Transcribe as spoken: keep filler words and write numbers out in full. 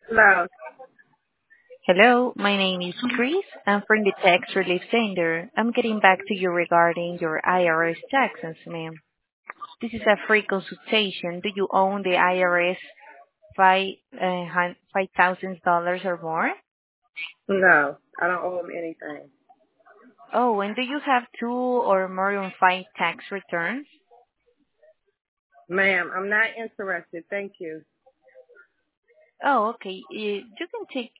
No, Hello, my name is Chris. I'm from the Tax Relief Center. I'm getting back to you regarding your I R S taxes, ma'am. This is a free consultation. Do you own the I R S five uh, hun- five thousand dollars or more? no, I don't owe him anything. Oh, and do you have two or more than five tax returns? Ma'am, I'm not interested. Thank you. Oh, okay. You you can take